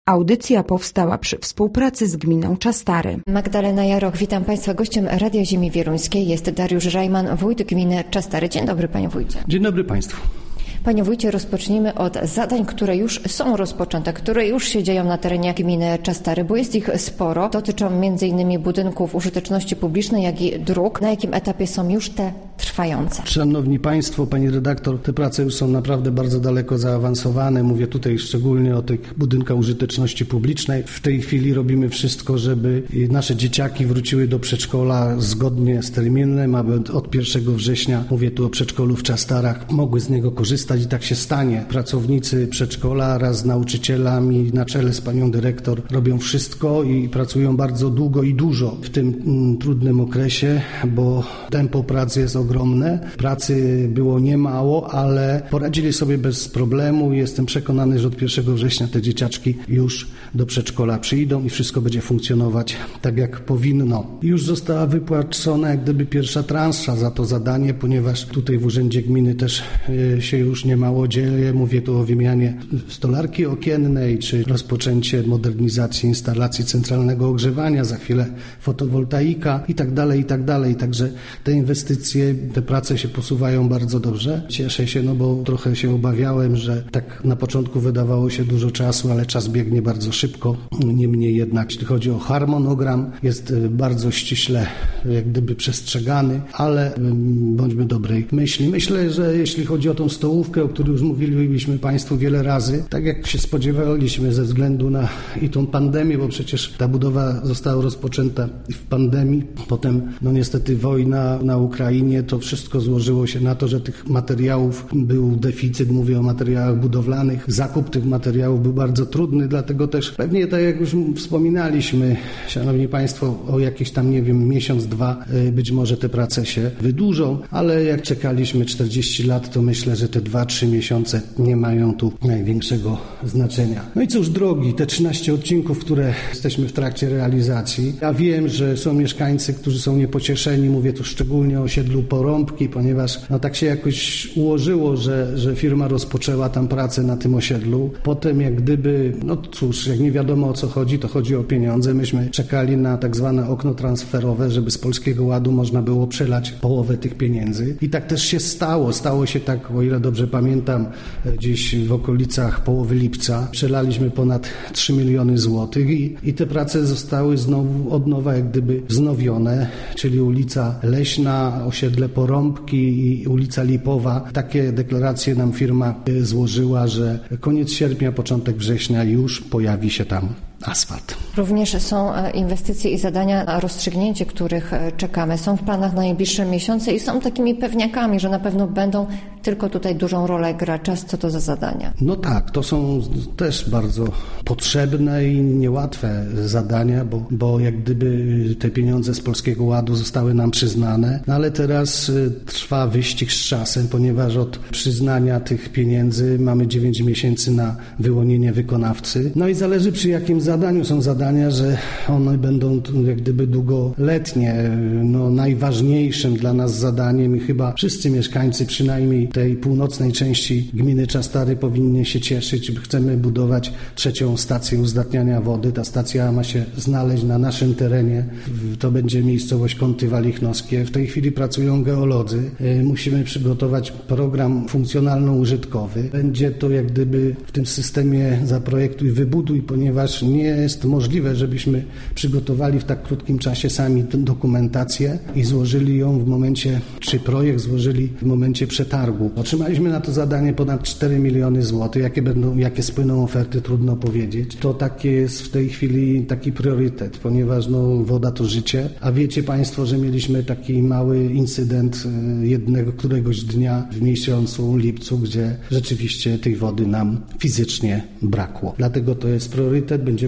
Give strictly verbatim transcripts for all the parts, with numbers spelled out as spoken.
Audycja powstała przy współpracy z gminą Czastary. Magdalena Jaroch, witam Państwa. Gościem Radia Ziemi Wieluńskiej jest Dariusz Rajman, wójt gminy Czastary. Dzień dobry, panie wójcie. Dzień dobry Państwu. Panie wójcie, rozpocznijmy od zadań, które już są rozpoczęte, które już się dzieją na terenie gminy Czastary, bo jest ich sporo. Dotyczą między innymi budynków użyteczności publicznej, jak i dróg. Na jakim etapie są już te trwające? Szanowni Państwo, Pani redaktor, te prace już są naprawdę bardzo daleko zaawansowane. Mówię tutaj szczególnie o tych budynkach użyteczności publicznej. W tej chwili robimy wszystko, żeby nasze dzieciaki wróciły do przedszkola zgodnie z terminem, aby od pierwszego września, mówię tu o przedszkolu w Czastarach, mogły z niego korzystać i tak się stanie. Pracownicy przedszkola wraz z nauczycielami na czele z panią dyrektor robią wszystko i pracują bardzo długo i dużo w tym mm, trudnym okresie, bo tempo pracy jest ogromne. Pracy było niemało, ale poradzili sobie bez problemu. Jestem przekonany, że od pierwszego września te dzieciaczki już do przedszkola przyjdą i wszystko będzie funkcjonować tak, jak powinno. Już została wypłacona jak gdyby pierwsza transza za to zadanie, ponieważ tutaj w Urzędzie Gminy też y, się już niemało dzieje. Mówię tu o wymianie stolarki okiennej, czy rozpoczęcie modernizacji instalacji centralnego ogrzewania, za chwilę fotowoltaika i tak dalej, i tak dalej. Także te inwestycje, te prace się posuwają bardzo dobrze. Cieszę się, no bo trochę się obawiałem, że tak na początku wydawało się dużo czasu, ale czas biegnie bardzo szybko. Niemniej jednak, jeśli chodzi o harmonogram, jest bardzo ściśle jak gdyby przestrzegany, ale bądźmy dobrej myśli. Myślę, że jeśli chodzi o tą stołówkę, o której już mówiliśmy Państwu wiele razy, tak jak się spodziewaliśmy ze względu na i tą pandemię, bo przecież ta budowa została rozpoczęta w pandemii, potem no niestety wojna na Ukrainie, to wszystko złożyło się na to, że tych materiałów był deficyt, mówię o materiałach budowlanych, zakup tych materiałów był bardzo trudny, dlatego też pewnie tak jak już wspominaliśmy, szanowni Państwo, o jakiś tam, nie wiem, miesiąc, dwa, być może te prace się wydłużą, ale jak czekaliśmy czterdzieści lat, to myślę, że te dwa trzy miesiące nie mają tu największego znaczenia. No i cóż, drogi, te trzynaście odcinków, które jesteśmy w trakcie realizacji. Ja wiem, że są mieszkańcy, którzy są niepocieszeni, mówię tu szczególnie o osiedlu Porąbki, ponieważ no tak się jakoś ułożyło, że, że firma rozpoczęła tam pracę na tym osiedlu. Potem jak gdyby, no cóż, jak nie wiadomo o co chodzi, to chodzi o pieniądze. Myśmy czekali na tak zwane okno transferowe, żeby z Polskiego Ładu można było przelać połowę tych pieniędzy. I tak też się stało. Stało się tak, o ile dobrze pamiętam, gdzieś w okolicach połowy lipca. Przelaliśmy ponad trzy miliony złotych i, i te prace zostały znowu od nowa jak gdyby wznowione, czyli ulica Leśna, osiedle Porąbki i ulica Lipowa. Takie deklaracje nam firma złożyła, że koniec sierpnia, początek września już pojawi się tam asfalt. Również są inwestycje i zadania, na rozstrzygnięcie których czekamy. Są w planach na najbliższe miesiące i są takimi pewniakami, że na pewno będą, tylko tutaj dużą rolę gra czas. Co to za zadania? No tak, to są też bardzo potrzebne i niełatwe zadania, bo, bo jak gdyby te pieniądze z Polskiego Ładu zostały nam przyznane, no ale teraz trwa wyścig z czasem, ponieważ od przyznania tych pieniędzy mamy dziewięć miesięcy na wyłonienie wykonawcy. No i zależy przy jakim zadaniu. Są zadania, że one będą jak gdyby długoletnie. No, najważniejszym dla nas zadaniem i chyba wszyscy mieszkańcy przynajmniej tej północnej części gminy Czastary powinni się cieszyć. Chcemy budować trzecią stację uzdatniania wody. Ta stacja ma się znaleźć na naszym terenie. To będzie miejscowość Kąty Walichnowskie. W tej chwili pracują geolodzy. Musimy przygotować program funkcjonalno-użytkowy. Będzie to jak gdyby w tym systemie zaprojektuj, wybuduj, ponieważ nie jest możliwe, żebyśmy przygotowali w tak krótkim czasie sami tę dokumentację i złożyli ją w momencie, czy projekt złożyli w momencie przetargu. Otrzymaliśmy na to zadanie ponad cztery miliony złotych. Jakie będą, jakie spłyną oferty, trudno powiedzieć. To takie jest w tej chwili taki priorytet, ponieważ no, woda to życie, a wiecie Państwo, że mieliśmy taki mały incydent jednego, któregoś dnia w miesiącu lipcu, gdzie rzeczywiście tej wody nam fizycznie brakło. Dlatego to jest priorytet. Będziemy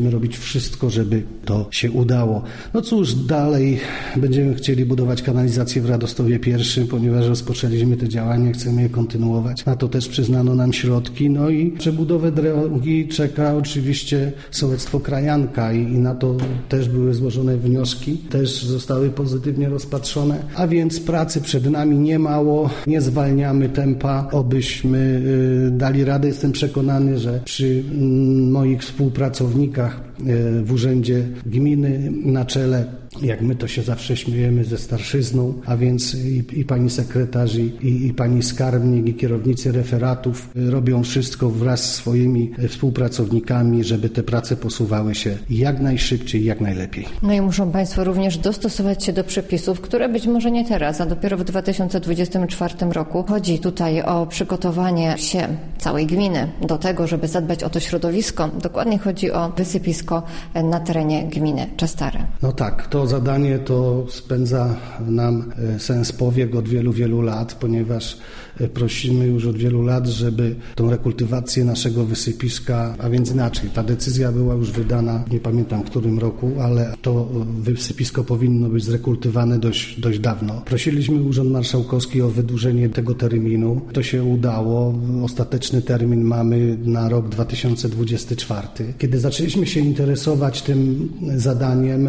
będziemy robić wszystko, żeby to się udało. No cóż, dalej będziemy chcieli budować kanalizację w Radostowie Pierwszym, ponieważ rozpoczęliśmy te działania, chcemy je kontynuować. Na to też przyznano nam środki. No i przebudowę drogi czeka oczywiście sołectwo Krajanka i, i na to też były złożone wnioski, też zostały pozytywnie rozpatrzone, a więc pracy przed nami niemało, nie zwalniamy tempa, obyśmy y, dali radę. Jestem przekonany, że przy y, moich współpracownikach w urzędzie gminy na czele, jak my to się zawsze śmiejemy, ze starszyzną, a więc i, i pani sekretarz, i, i pani skarbnik, i kierownicy referatów robią wszystko wraz z swoimi współpracownikami, żeby te prace posuwały się jak najszybciej, jak najlepiej. No i muszą Państwo również dostosować się do przepisów, które być może nie teraz, a dopiero w dwa tysiące dwudziestym czwartym roku. Chodzi tutaj o przygotowanie się całej gminy do tego, żeby zadbać o to środowisko. Dokładnie chodzi o wysypisko na terenie gminy Czastary. No tak, to zadanie to spędza nam sens powiek od wielu, wielu lat, ponieważ prosimy już od wielu lat, żeby tą rekultywację naszego wysypiska, a więc inaczej, ta decyzja była już wydana, nie pamiętam w którym roku, ale to wysypisko powinno być zrekultywowane dość, dość dawno. Prosiliśmy Urząd Marszałkowski o wydłużenie tego terminu. To się udało. Ostateczny termin mamy na rok dwa tysiące dwudziesty czwarty. Kiedy zaczęliśmy się interesować tym zadaniem,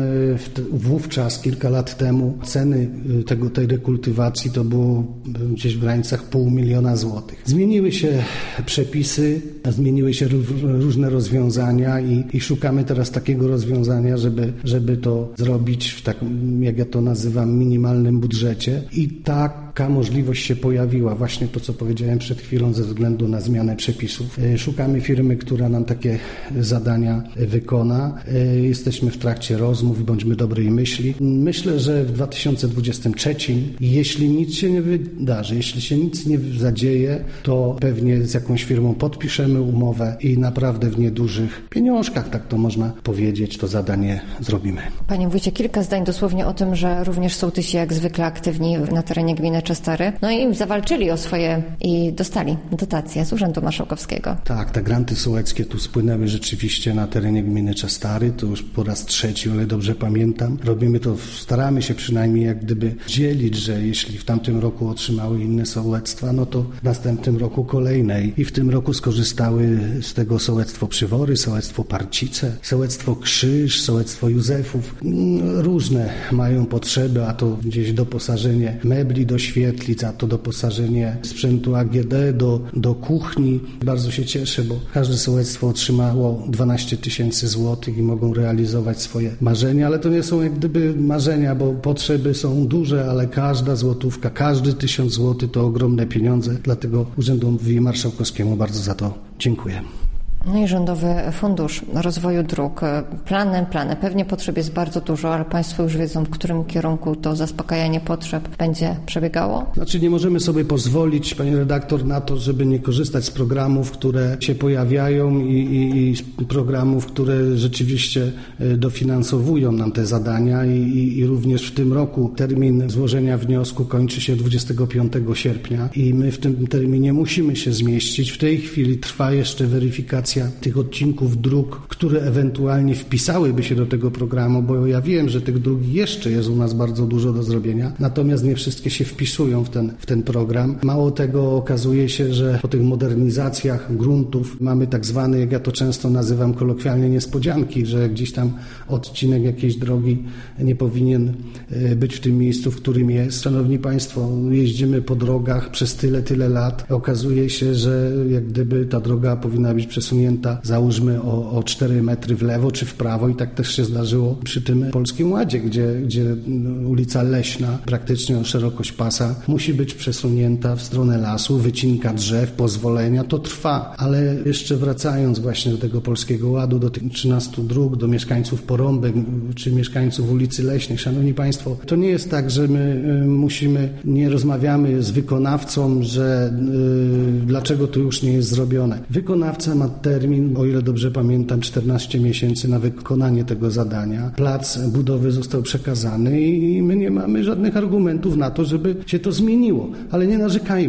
wówczas kilka lat temu ceny tego, tej rekultywacji to było gdzieś w granicach pół miliona złotych. Zmieniły się przepisy, zmieniły się różne rozwiązania i, i szukamy teraz takiego rozwiązania, żeby, żeby to zrobić w takim, jak ja to nazywam, minimalnym budżecie. I taka możliwość się pojawiła, właśnie to, co powiedziałem przed chwilą, ze względu na zmianę przepisów. Szukamy firmy, która nam takie zadania wykona. Jesteśmy w trakcie rozmów, bądźmy dobrej myśli. Myślę, że w dwa tysiące dwudziestym trzecim, jeśli nic się nie wydarzy, jeśli się nic nie zadzieje, to pewnie z jakąś firmą podpiszemy umowę i naprawdę w niedużych pieniążkach, tak to można powiedzieć, to zadanie zrobimy. Panie wójcie, kilka zdań dosłownie o tym, że również sołtysi jak zwykle aktywni na terenie gminy Czastary, no i zawalczyli o swoje i dostali dotacje z Urzędu Marszałkowskiego. Tak, te granty sołeckie tu spłynęły rzeczywiście na terenie gminy Czastary, to już po raz trzeci, ale dobrze pamiętam. Robimy to, staramy się przynajmniej jak gdyby dzielić, że jeśli w tamtym roku otrzymały inne sołectwa, no to w następnym roku kolejne. I w tym roku skorzystały z tego sołectwo Przywory, sołectwo Parcice, sołectwo Krzyż, sołectwo Józefów. Różne mają potrzeby, a to gdzieś doposażenie mebli do świetlic, a to doposażenie sprzętu A G D do, do kuchni. Bardzo się cieszę, bo każde sołectwo otrzymało dwanaście tysięcy złotych i mogą realizować swoje marzenia, ale to nie są jak gdyby marzenia, bo potrzeby są duże, ale każda złotówka, każdy tysiąc złotych to ogromne pieniądze, dlatego Urzędowi Marszałkowskiemu bardzo za to dziękuję. No i Rządowy Fundusz Rozwoju Dróg. Plany, plany. Pewnie potrzeb jest bardzo dużo, ale Państwo już wiedzą, w którym kierunku to zaspokajanie potrzeb będzie przebiegało? Znaczy nie możemy sobie pozwolić, pani redaktor, na to, żeby nie korzystać z programów, które się pojawiają i, i, i z programów, które rzeczywiście dofinansowują nam te zadania i, i, i również w tym roku termin złożenia wniosku kończy się dwudziestego piątego sierpnia i my w tym terminie musimy się zmieścić. W tej chwili trwa jeszcze weryfikacja tych odcinków dróg, które ewentualnie wpisałyby się do tego programu, bo ja wiem, że tych dróg jeszcze jest u nas bardzo dużo do zrobienia, natomiast nie wszystkie się wpisują w ten, w ten program. Mało tego, okazuje się, że po tych modernizacjach gruntów mamy tak zwane, jak ja to często nazywam kolokwialnie, niespodzianki, że gdzieś tam odcinek jakiejś drogi nie powinien być w tym miejscu, w którym jest. Szanowni Państwo, jeździmy po drogach przez tyle, tyle lat. Okazuje się, że jak gdyby ta droga powinna być przesunięta, załóżmy o, o cztery metry w lewo czy w prawo i tak też się zdarzyło przy tym Polskim Ładzie, gdzie, gdzie ulica Leśna, praktycznie o szerokość pasa, musi być przesunięta w stronę lasu, wycinka drzew, pozwolenia, to trwa, ale jeszcze wracając właśnie do tego Polskiego Ładu, do tych trzynastu dróg, do mieszkańców Porąbek czy mieszkańców ulicy Leśnej, szanowni Państwo, to nie jest tak, że my musimy, nie rozmawiamy z wykonawcą, że yy, dlaczego to już nie jest zrobione. Wykonawca ma termin, o ile dobrze pamiętam, czternaście miesięcy na wykonanie tego zadania. Plac budowy został przekazany i my nie mamy żadnych argumentów na to, żeby się to zmieniło. Ale nie narzekajmy.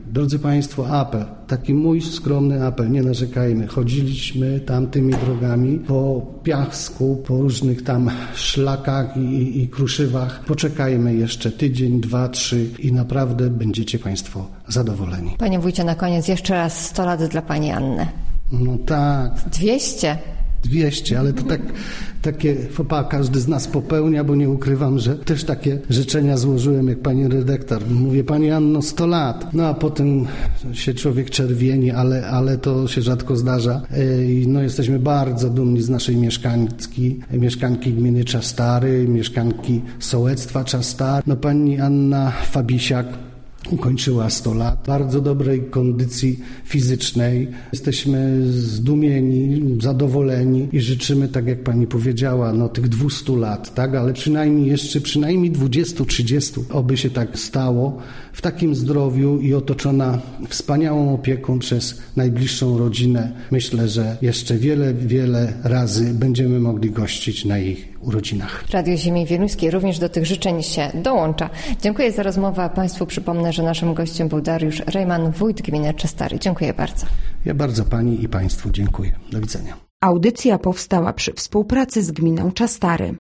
Drodzy Państwo, apel, taki mój skromny apel, nie narzekajmy. Chodziliśmy tamtymi drogami po piasku, po różnych tam szlakach i, i, i kruszywach. Poczekajmy jeszcze tydzień, dwa, trzy i naprawdę będziecie Państwo zadowoleni. Panie wójcie, na koniec jeszcze raz sto lat dla pani Anny. No tak. dwieście. dwieście, ale to tak, takie fopa każdy z nas popełnia, bo nie ukrywam, że też takie życzenia złożyłem jak pani redaktor. Mówię, pani Anno, sto lat. No a potem się człowiek czerwieni, ale, ale to się rzadko zdarza. No jesteśmy bardzo dumni z naszej mieszkanki, mieszkanki gminy Czastary, mieszkanki sołectwa Czastary. No pani Anna Fabisiak ukończyła sto lat, w bardzo dobrej kondycji fizycznej. Jesteśmy zdumieni, zadowoleni i życzymy, tak jak pani powiedziała, no tych dwustu lat, tak, ale przynajmniej jeszcze przynajmniej dwudziestu, trzydziestu, oby się tak stało, w takim zdrowiu i otoczona wspaniałą opieką przez najbliższą rodzinę. Myślę, że jeszcze wiele, wiele razy będziemy mogli gościć na ich urodzinach. Radio Ziemi Wieluńskiej również do tych życzeń się dołącza. Dziękuję za rozmowę, a Państwu przypomnę, że naszym gościem był Dariusz Rejman, wójt gminy Czastary. Dziękuję bardzo. Ja bardzo pani i państwu dziękuję. Do widzenia. Audycja powstała przy współpracy z gminą Czastary.